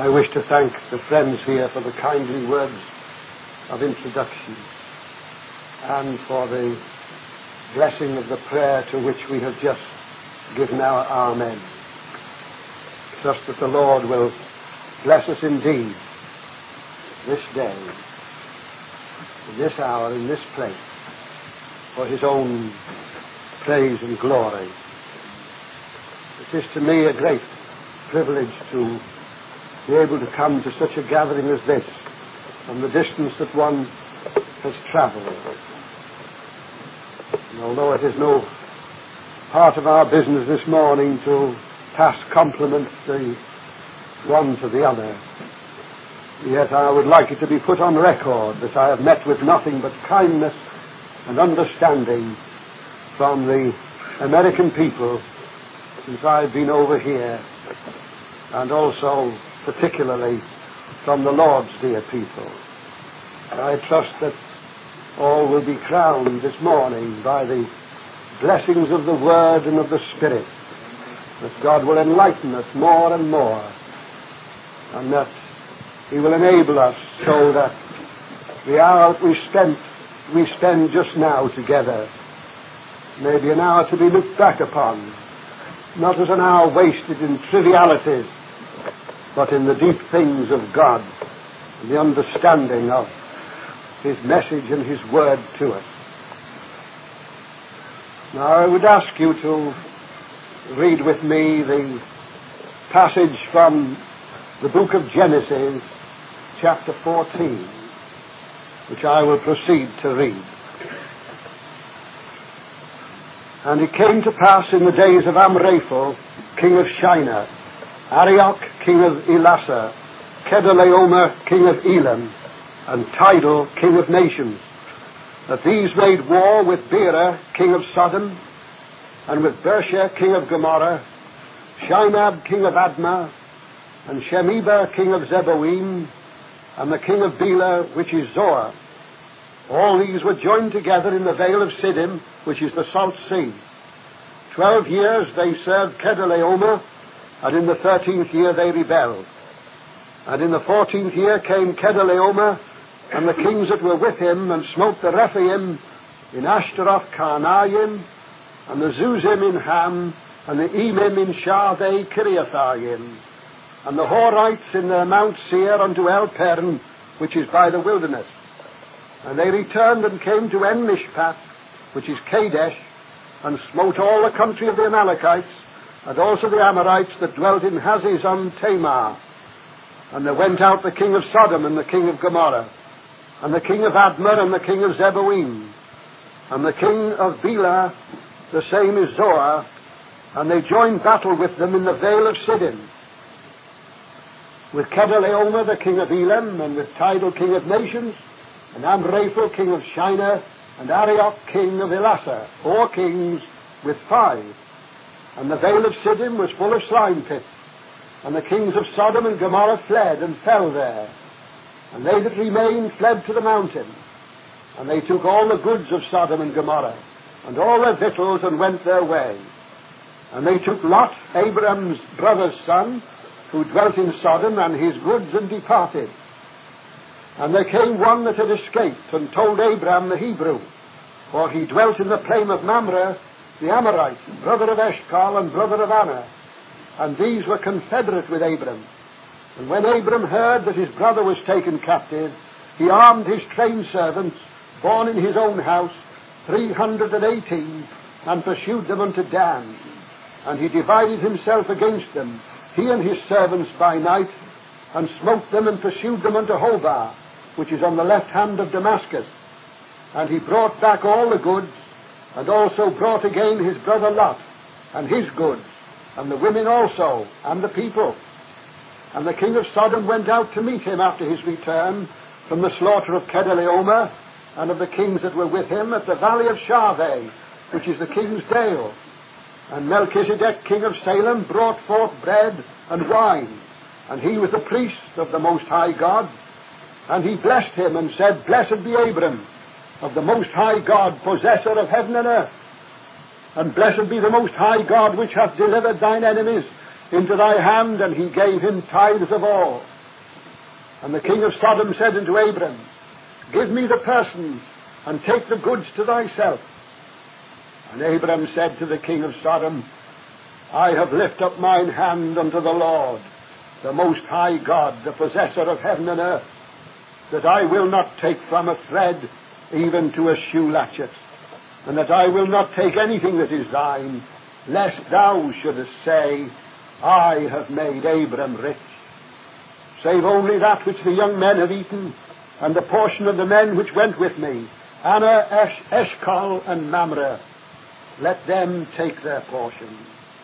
I wish to thank the friends here for the kindly words of introduction and for the blessing of the prayer to which we have just given our amen. Trust that the Lord will bless us indeed this day, in this hour, in this place, for his own praise and glory. It is to me a great privilege to be able to come to such a gathering as this from the distance that one has travelled. And although it is no part of our business this morning to pass compliments the one to the other, yet I would like it to be put on record that I have met with nothing but kindness and understanding from the American people since I've been over here, and also particularly from the Lord's dear people. I trust that all will be crowned this morning by the blessings of the Word and of the Spirit, that God will enlighten us more and more, and that he will enable us so that the hour we spend just now together may be an hour to be looked back upon, not as an hour wasted in trivialities, but in the deep things of God and the understanding of his message and his word to us. Now I would ask you to read with me the passage from the book of Genesis, chapter 14, which I will proceed to read. And it came to pass in the days of Amraphel, king of Shinar, Arioch, king of Elasar, Kedorlaomer, king of Elam, and Tidal, king of nations, that these made war with Bera, king of Sodom, and with Bersha, king of Gomorrah, Shinab, king of Admah, and Shemeber, king of Zeboim, and the king of Bela, which is Zoar. All these were joined together in the vale of Siddim, which is the Salt Sea. 12 years they served Kedorlaomer, and in the 13th year they rebelled. And in the 14th year came Kedorlaomer and the kings that were with him, and smote the Rephaim in Ashtaroth Karnaim, and the Zuzim in Ham, and the Emim in Shaveh Kiriathaim, and the Horites in the Mount Seir unto El Pern, which is by the wilderness. And they returned and came to En Mishpat, which is Kadesh, and smote all the country of the Amalekites, and also the Amorites that dwelt in Hazezon Tamar. And there went out the king of Sodom and the king of Gomorrah, and the king of Admah and the king of Zeboim, and the king of Bela, the same is Zoar, and they joined battle with them in the vale of Siddim, with Kedorlaomer the king of Elam, and with Tidal king of nations, and Amraphel king of Shinar, and Arioch king of Elasar, 4 kings with 5. And the vale of Siddim was full of slime pits, and the kings of Sodom and Gomorrah fled and fell there. And they that remained fled to the mountain. And they took all the goods of Sodom and Gomorrah, and all their victuals, and went their way. And they took Lot, Abraham's brother's son, who dwelt in Sodom, and his goods, and departed. And there came one that had escaped, and told Abraham the Hebrew, for he dwelt in the plain of Mamre, the Amorite, brother of Eshcol and brother of Anna, and these were confederate with Abram. And when Abram heard that his brother was taken captive, he armed his trained servants, born in his own house, 318, and pursued them unto Dan. And he divided himself against them, he and his servants by night, and smote them and pursued them unto Hobah, which is on the left hand of Damascus. And he brought back all the goods, and also brought again his brother Lot, and his goods, and the women also, and the people. And the king of Sodom went out to meet him after his return from the slaughter of Kedorlaomer, and of the kings that were with him, at the valley of Shaveh, which is the king's dale. And Melchizedek, king of Salem, brought forth bread and wine, and he was the priest of the Most High God. And he blessed him, and said, Blessed be Abram, of the Most High God, possessor of heaven and earth. And blessed be the Most High God, which hath delivered thine enemies into thy hand. And he gave him tithes of all. And the king of Sodom said unto Abram, Give me the persons, and take the goods to thyself. And Abram said to the king of Sodom, I have lifted up mine hand unto the Lord, the Most High God, the possessor of heaven and earth, that I will not take from a thread even to a shoe latchet, and that I will not take anything that is thine, lest thou shouldest say, I have made Abram rich, save only that which the young men have eaten, and the portion of the men which went with me, Anna, Eshcol, and Mamre. Let them take their portion.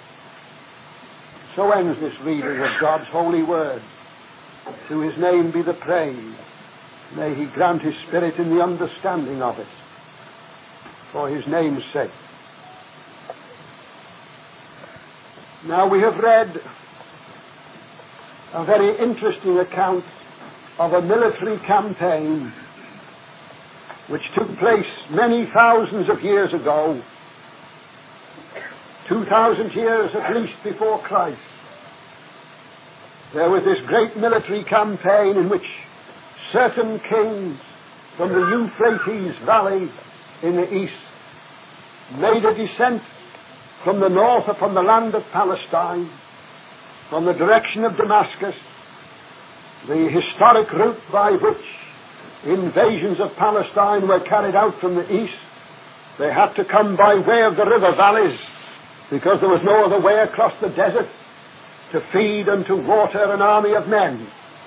So ends this reading of God's holy word. To his name be the praise. May he grant his Spirit in the understanding of it, for his name's sake. Now we have read a very interesting account of a military campaign which took place many thousands of years ago, 2,000 years at least before Christ. There was this great military campaign in which certain kings from the Euphrates Valley in the east made a descent from the north upon the land of Palestine, from the direction of Damascus, the historic route by which invasions of Palestine were carried out from the east. They had to come by way of the river valleys, because there was no other way across the desert to feed and to water an army of men.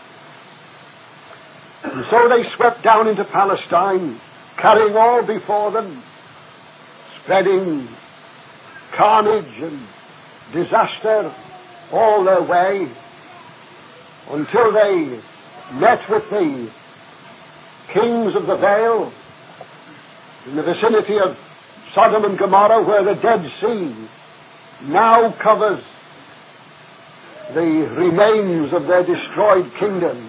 And so they swept down into Palestine, carrying all before them, spreading carnage and disaster all their way, until they met with the kings of the Vale in the vicinity of Sodom and Gomorrah, where the Dead Sea now covers the remains of their destroyed kingdom.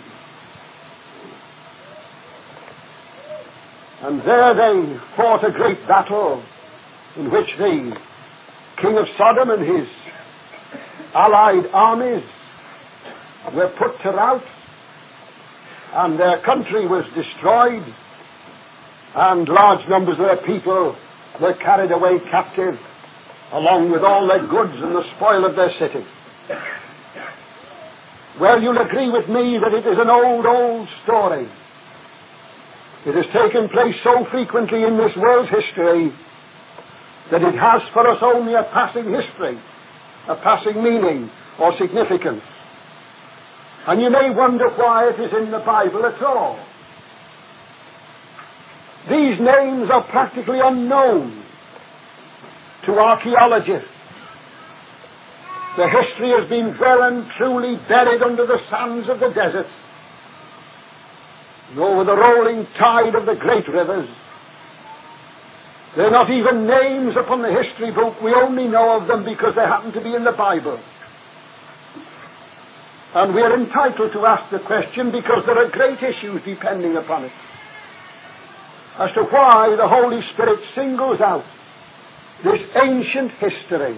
And there they fought a great battle in which the king of Sodom and his allied armies were put to rout, and their country was destroyed, and large numbers of their people were carried away captive, along with all their goods and the spoil of their city. Well, you'll agree with me that it is an old, old story. It has taken place so frequently in this world's history that it has for us only a passing history, a passing meaning or significance. And you may wonder why it is in the Bible at all. These names are practically unknown to archaeologists. The history has been well and truly buried under the sands of the desert, and over the rolling tide of the great rivers. They're not even names upon the history book. We only know of them because they happen to be in the Bible. And we are entitled to ask the question because there are great issues depending upon it, as to why the Holy Spirit singles out this ancient history,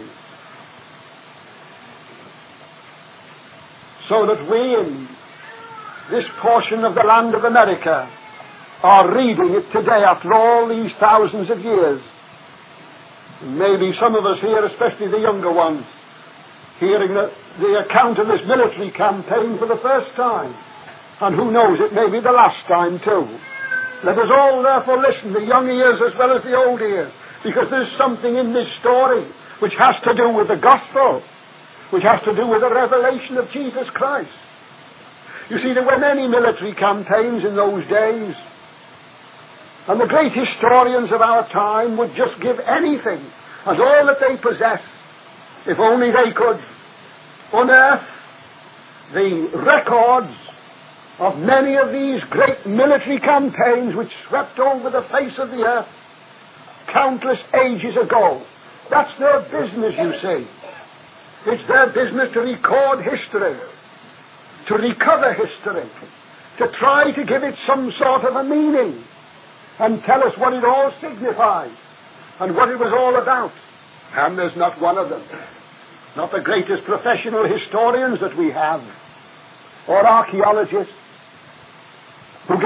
so that we in this portion of the land of America are reading it today after all these thousands of years. Maybe some of us here, especially the younger ones, hearing the account of this military campaign for the first time. And who knows, it may be the last time too. Let us all therefore listen, the young ears as well as the old ears, because there's something in this story which has to do with the gospel, which has to do with the revelation of Jesus Christ. You see, there were many military campaigns in those days, and the great historians of our time would just give anything as all that they possess if only they could unearth the records of many of these great military campaigns which swept over the face of the earth countless ages ago. That's their business, you see. It's their business to record history, to recover history, to try to give it some sort of a meaning and tell us what it all signifies and what it was all about. And there's not one of them, not the greatest professional historians that we have, or archaeologists,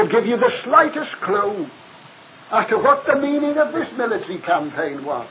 give you the slightest clue as to what the meaning of this military campaign was.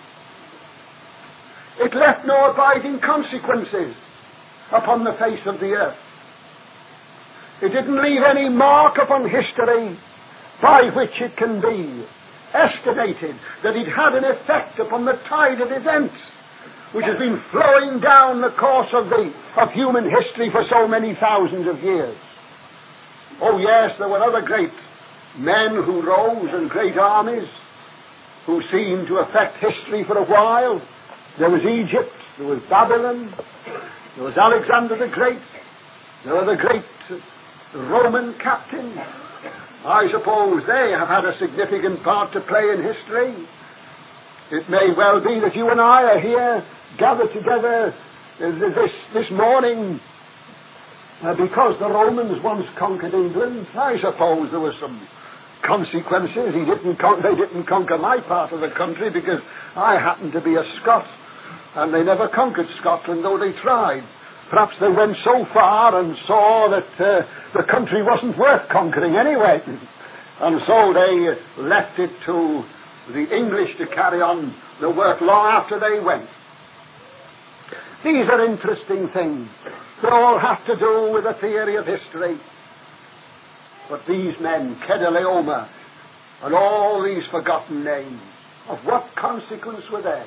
It left no abiding consequences upon the face of the earth. It didn't leave any mark upon history by which it can be estimated that it had an effect upon the tide of events which has been flowing down the course of human history for so many thousands of years. Oh yes, there were other great men who rose and great armies who seemed to affect history for a while. There was Egypt, there was Babylon, there was Alexander the Great, there were the great Roman captains. I suppose they have had a significant part to play in history. It may well be that you and I are here gathered together this morning because the Romans once conquered England. I suppose there were some consequences. They didn't conquer my part of the country because I happen to be a Scot, and they never conquered Scotland, though they tried. Perhaps they went so far and saw that the country wasn't worth conquering anyway, and so they left it to the English to carry on the work long after they went. These are interesting things. They all have to do with the theory of history. But these men, Chedorlaomer, and all these forgotten names, of what consequence were they?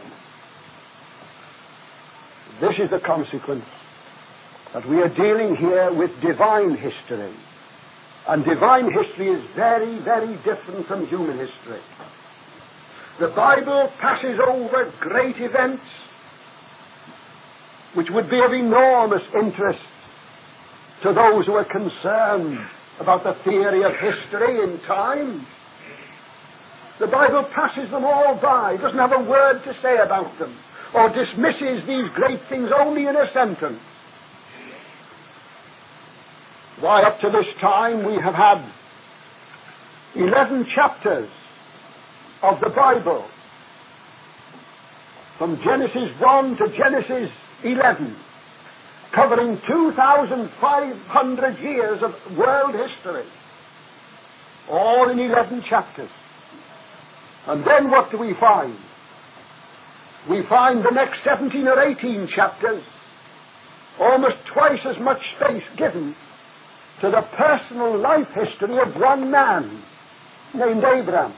This is the consequence, that we are dealing here with divine history. And divine history is very, very different from human history. The Bible passes over great events which would be of enormous interest to those who are concerned about the theory of history in time. The Bible passes them all by, doesn't have a word to say about them, or dismisses these great things only in a sentence. Why, up to this time we have had 11 chapters of the Bible, from Genesis 1 to Genesis 11, covering 2,500 years of world history, all in 11 chapters. And then what do we find? We find the next 17 or 18 chapters, almost twice as much space given to the personal life history of one man named Abraham.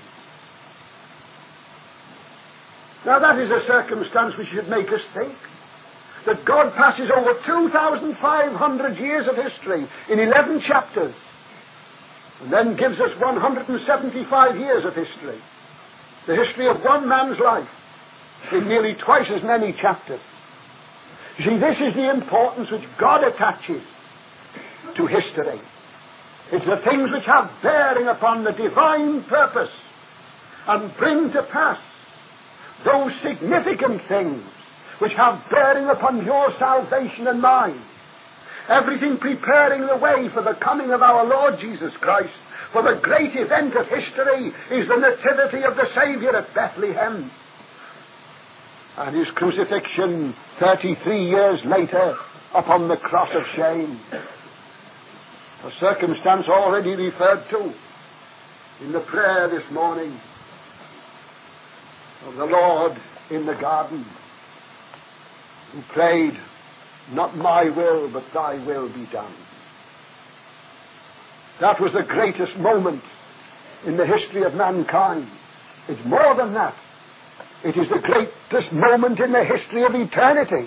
Now that is a circumstance which should make us think that God passes over 2,500 years of history in 11 chapters, and then gives us 175 years of history, the history of one man's life, in nearly twice as many chapters. You see, this is the importance which God attaches to history. It's the things which have bearing upon the divine purpose and bring to pass those significant things which have bearing upon your salvation and mine. Everything preparing the way for the coming of our Lord Jesus Christ. For the great event of history is the nativity of the Savior at Bethlehem, and his crucifixion 33 years later upon the cross of shame. A circumstance already referred to in the prayer this morning of the Lord in the garden, who prayed, "Not my will, but thy will be done." That was the greatest moment in the history of mankind. It's more than that. It is the greatest moment in the history of eternity.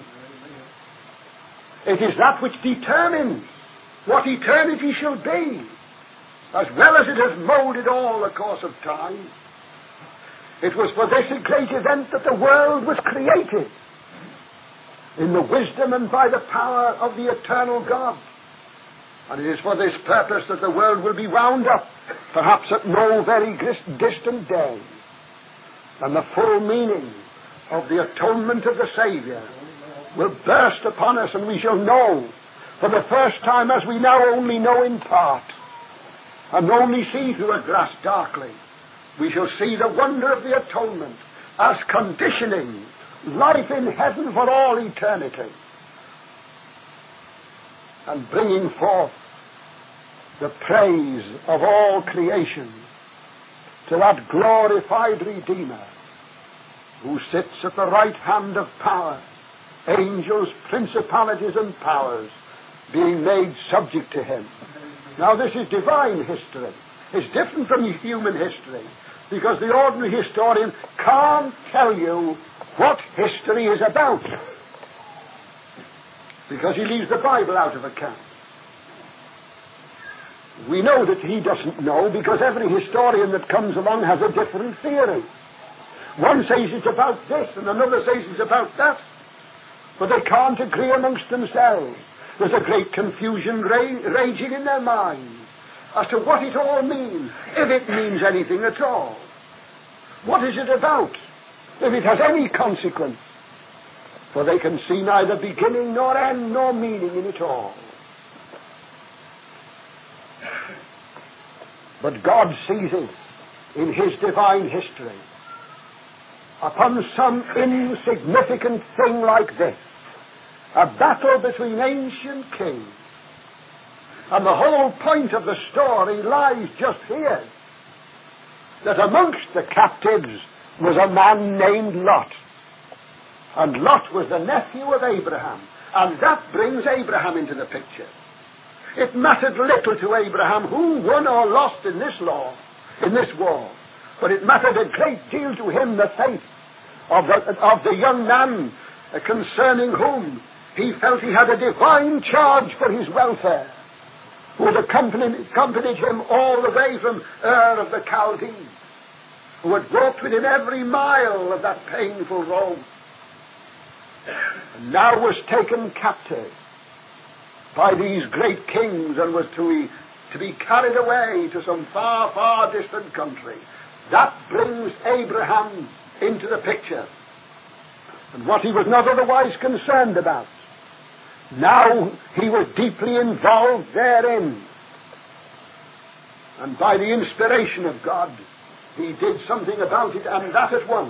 It is that which determines what eternity shall be, as well as it has molded all the course of time. It was for this great event that the world was created, in the wisdom and by the power of the eternal God. And it is for this purpose that the world will be wound up, perhaps at no very distant day. And the full meaning of the atonement of the Savior will burst upon us, and we shall know for the first time, as we now only know in part, and only see through a glass darkly, we shall see the wonder of the atonement as conditioning life in heaven for all eternity, and bringing forth the praise of all creation to that glorified Redeemer who sits at the right hand of power, angels, principalities, and powers being made subject to him. Now this is divine history. It's different from human history, because the ordinary historian can't tell you what history is about, because he leaves the Bible out of account. We know that he doesn't know, because every historian that comes along has a different theory. One says it's about this, and another says it's about that, but they can't agree amongst themselves. There's a great confusion raging in their minds as to what it all means, if it means anything at all. What is it about, if it has any consequence? For they can see neither beginning nor end nor meaning in it all. But God sees it in his divine history. Upon some insignificant thing like this, a battle between ancient kings, and the whole point of the story lies just here, that amongst the captives was a man named Lot. And Lot was the nephew of Abraham, and that brings Abraham into the picture. It mattered little to Abraham who won or lost in this war, but it mattered a great deal to him the fate of the young man concerning whom he felt he had a divine charge for his welfare, who had accompanied him all the way from Ur of the Chaldees, who had walked with him every mile of that painful road, and now was taken captive by these great kings and was to be carried away to some far, far distant country. That brings Abraham into the picture, and what he was not otherwise concerned about, now he was deeply involved therein. And by the inspiration of God, he did something about it, and that at once.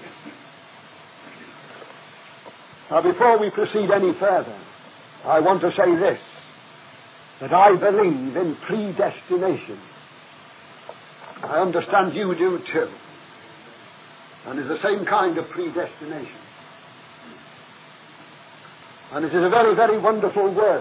Now, before we proceed any further, I want to say this, that I believe in predestination. I understand you do too. And it's the same kind of predestination. And it is a very, very wonderful word.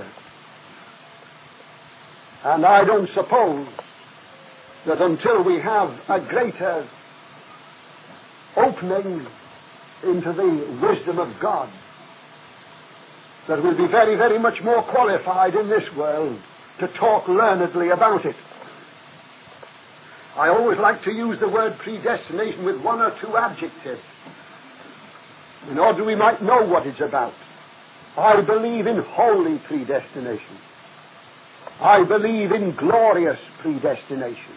And I don't suppose that until we have a greater opening into the wisdom of God, that we'll be very, very much more qualified in this world to talk learnedly about it. I always like to use the word predestination with one or two adjectives, in order we might know what it's about. I believe in holy predestination. I believe in glorious predestination.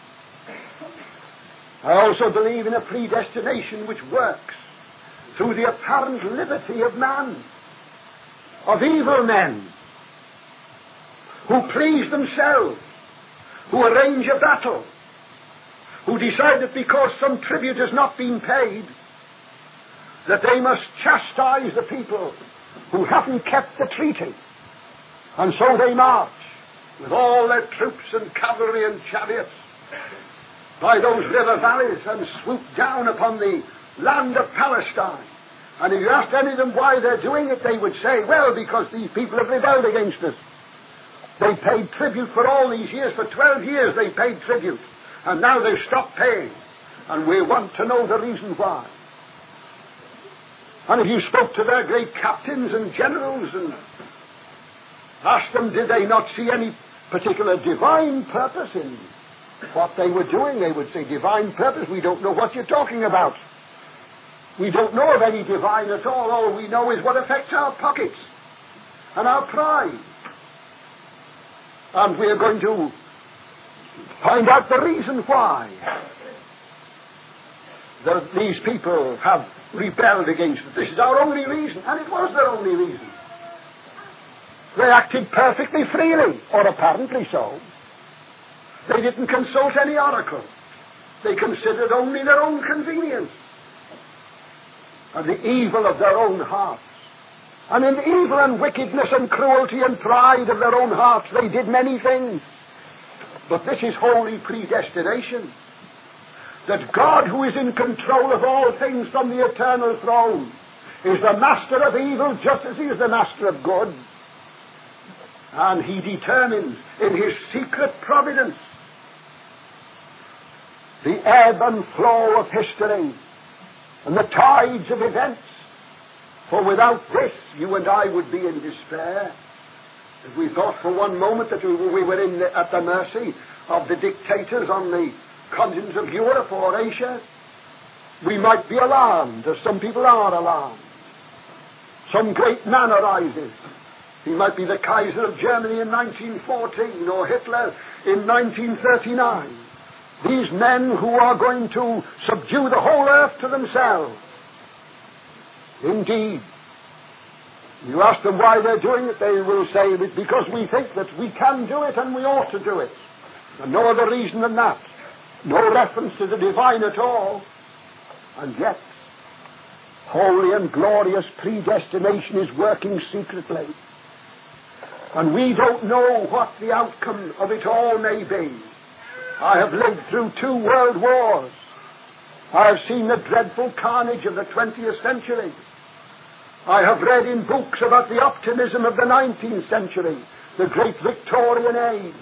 I also believe in a predestination which works through the apparent liberty of man, of evil men, who please themselves, who arrange a battle, who decide that because some tribute has not been paid, that they must chastise the people who haven't kept the treaty. And so they march with all their troops and cavalry and chariots by those river valleys and swoop down upon the land of Palestine. And if you asked any of them why they're doing it, they would say, well, because these people have rebelled against us. They paid tribute for all these years. For 12 years they paid tribute. And now they've stopped paying. And we want to know the reason why. And if you spoke to their great captains and generals and asked them, did they not see any particular divine purpose in what they were doing, they would say, divine purpose? We don't know what you're talking about. We don't know of any divine at all. All we know is what affects our pockets and our pride. And we are going to find out the reason why that these people have rebelled against us. This is our only reason, and it was their only reason. They acted perfectly freely, or apparently so. They didn't consult any oracle. They considered only their own convenience and the evil of their own hearts. And in the evil and wickedness and cruelty and pride of their own hearts, they did many things. But this is holy predestination. That God, who is in control of all things from the eternal throne, is the master of evil just as he is the master of good. And he determines in his secret providence the ebb and flow of history and the tides of events. For without this, you and I would be in despair. If we thought for one moment that we were at the mercy of the dictators on the continents of Europe or Asia, we might be alarmed, as some people are alarmed. Some great man arises. He might be the Kaiser of Germany in 1914 or Hitler in 1939. These men who are going to subdue the whole earth to themselves. Indeed, you ask them why they're doing it, they will say it's because we think that we can do it and we ought to do it. And no other reason than that. No reference to the divine at all. And yet, holy and glorious predestination is working secretly. And we don't know what the outcome of it all may be. I have lived through 2 world wars. I have seen the dreadful carnage of the 20th century. I have read in books about the optimism of the 19th century, the great Victorian age,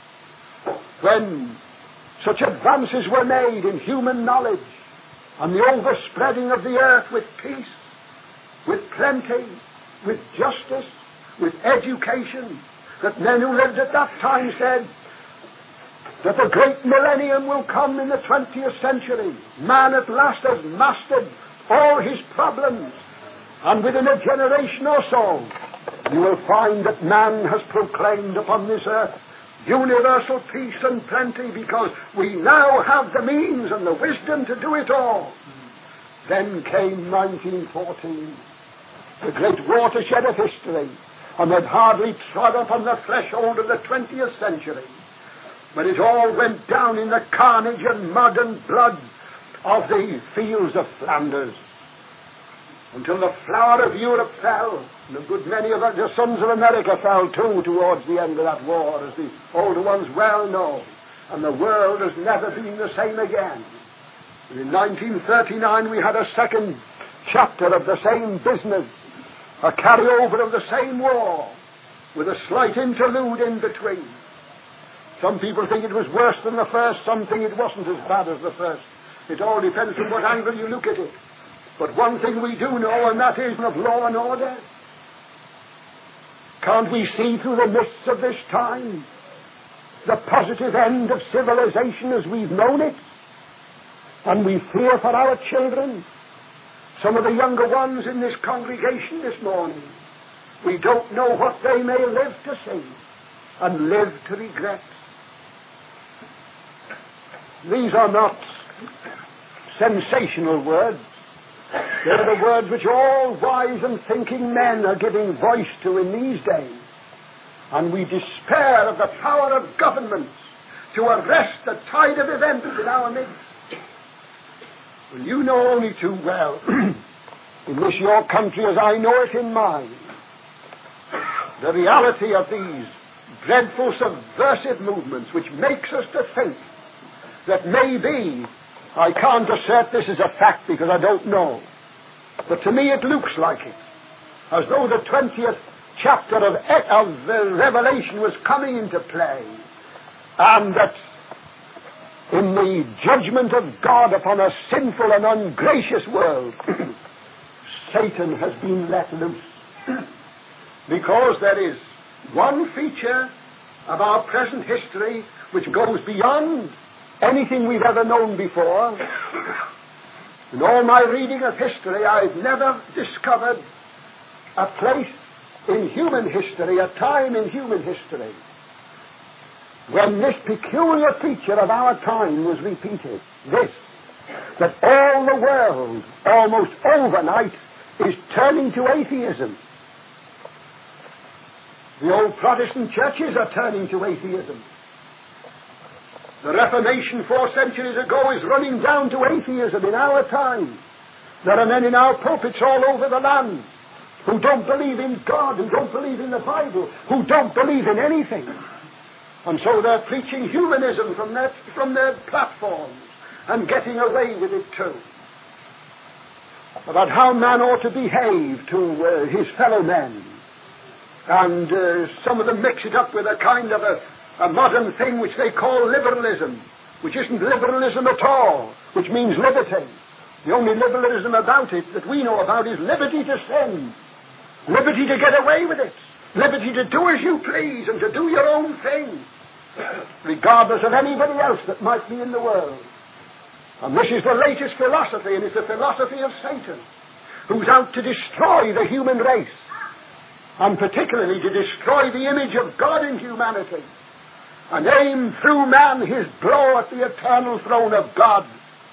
when such advances were made in human knowledge and the overspreading of the earth with peace, with plenty, with justice, with education, that men who lived at that time said that the great millennium will come in the 20th century. Man at last has mastered all his problems, and within a generation or so you will find that man has proclaimed upon this earth universal peace and plenty, because we now have the means and the wisdom to do it all. Then came 1914, the great watershed of history, and had hardly trod upon the threshold of the 20th century, when it all went down in the carnage and mud and blood of the fields of Flanders, until the flower of Europe fell, and a good many of the sons of America fell too towards the end of that war, as the older ones well know, and the world has never been the same again. And in 1939 we had a second chapter of the same business, a carryover of the same war, with a slight interlude in between. Some people think it was worse than the first, some think it wasn't as bad as the first. It all depends on what angle you look at it. But one thing we do know, and that is of law and order. Can't we see through the mists of this time the positive end of civilization as we've known it? And we fear for our children. Some of the younger ones in this congregation this morning, we don't know what they may live to see and live to regret. These are not sensational words. They're the words which all wise and thinking men are giving voice to in these days. And we despair of the power of governments to arrest the tide of events in our midst. Well, you know only too well, in this your country as I know it in mine, the reality of these dreadful subversive movements, which makes us to think that maybe, I can't assert this as a fact because I don't know, but to me it looks like it, as though the 20th chapter of the Revelation was coming into play, and that in the judgment of God upon a sinful and ungracious world, Satan has been let loose. Because there is one feature of our present history which goes beyond anything we've ever known before. In all my reading of history, I've never discovered a place in human history, a time in human history, when this peculiar feature of our time was repeated. This, that all the world, almost overnight, is turning to atheism. The old Protestant churches are turning to atheism. The Reformation 4 centuries ago is running down to atheism in our time. There are men in our pulpits all over the land who don't believe in God, who don't believe in the Bible, who don't believe in anything. And so they're preaching humanism from their platforms and getting away with it too. About how man ought to behave to his fellow men. And some of them mix it up with a kind of a modern thing which they call liberalism, which isn't liberalism at all, which means liberty. The only liberalism about it that we know about is liberty to sin, liberty to get away with it, liberty to do as you please and to do your own thing, regardless of anybody else that might be in the world. And this is the latest philosophy, and it's the philosophy of Satan, who's out to destroy the human race, and particularly to destroy the image of God in humanity, and aim through man his blow at the eternal throne of God.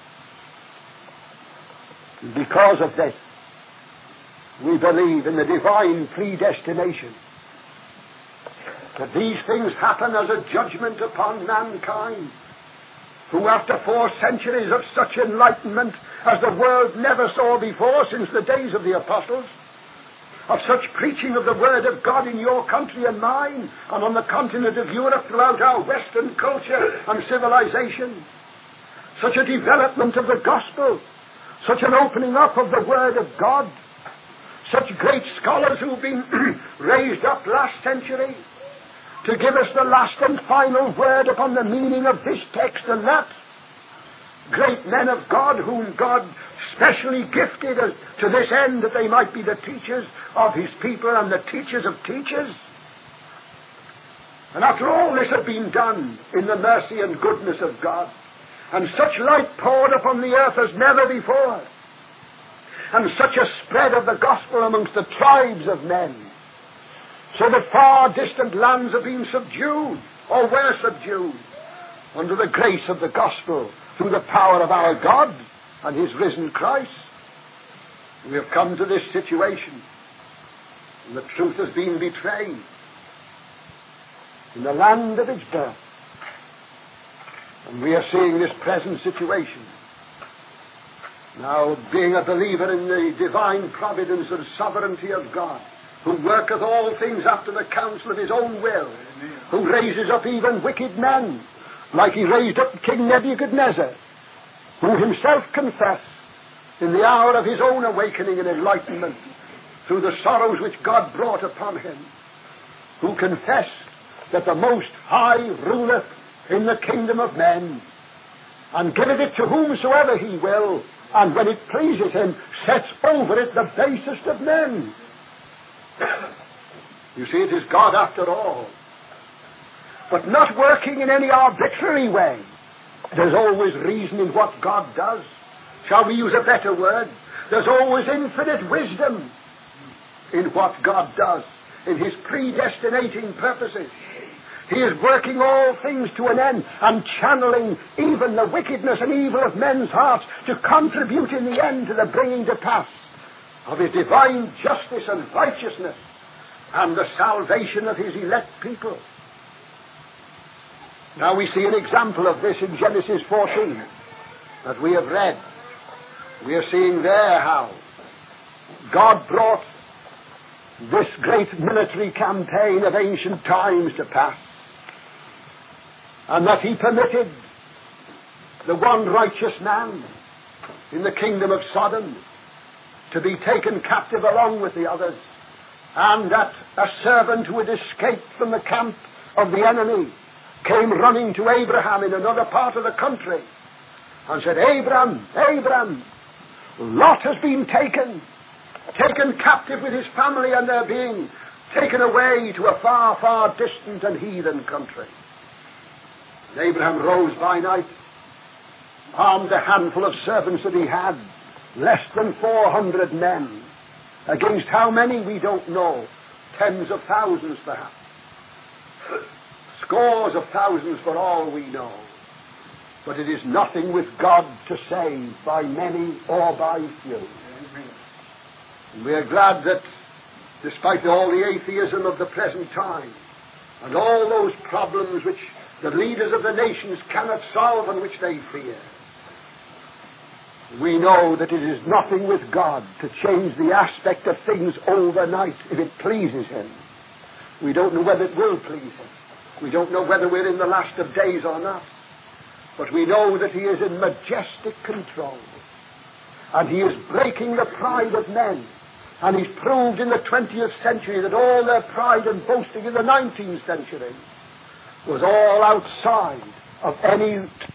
Because of this, we believe in the divine predestination, that these things happen as a judgment upon mankind, who after 4 centuries of such enlightenment as the world never saw before since the days of the apostles, of such preaching of the Word of God in your country and mine, and on the continent of Europe throughout our Western culture and civilization, such a development of the gospel, such an opening up of the Word of God, such great scholars who've been raised up last century to give us the last and final word upon the meaning of this text and that. Great men of God whom God specially gifted to this end that they might be the teachers of His people and the teachers of teachers. And after all this had been done in the mercy and goodness of God, and such light poured upon the earth as never before, and such a spread of the gospel amongst the tribes of men, so that far distant lands have been subdued, or were subdued, under the grace of the gospel, through the power of our God and His risen Christ. We have come to this situation, and the truth has been betrayed in the land of its birth. And we are seeing this present situation. Now, being a believer in the divine providence and sovereignty of God, who worketh all things after the counsel of His own will, who raises up even wicked men, like He raised up King Nebuchadnezzar, who himself confessed in the hour of his own awakening and enlightenment, through the sorrows which God brought upon him, who confessed that the Most High ruleth in the kingdom of men, and giveth it to whomsoever He will, and when it pleases Him, sets over it the basest of men. You see, it is God after all, but not working in any arbitrary way. There's always reason in what God does. Shall we use a better word? There's always infinite wisdom in what God does, in His predestinating purposes. He is working all things to an end and channeling even the wickedness and evil of men's hearts to contribute in the end to the bringing to pass of His divine justice and righteousness and the salvation of His elect people. Now we see an example of this in Genesis 14 that we have read. We are seeing there how God brought this great military campaign of ancient times to pass, and that He permitted the one righteous man in the kingdom of Sodom to be taken captive along with the others, and that a servant who had escaped from the camp of the enemy came running to Abraham in another part of the country and said, Abraham, Abraham, Lot has been taken captive with his family, and they're being taken away to a far, far distant and heathen country. And Abraham rose by night, armed a handful of servants that he had, less than 400 men, against how many we don't know, tens of thousands perhaps, scores of thousands for all we know. But it is nothing with God to save by many or by few. And we are glad that despite all the atheism of the present time and all those problems which the leaders of the nations cannot solve and which they fear, we know that it is nothing with God to change the aspect of things overnight if it pleases Him. We don't know whether it will please Him. We don't know whether we're in the last of days or not. But we know that he is in majestic control. And he is breaking the pride of men. And he's proved in the 20th century that all their pride and boasting in the 19th century was all outside of any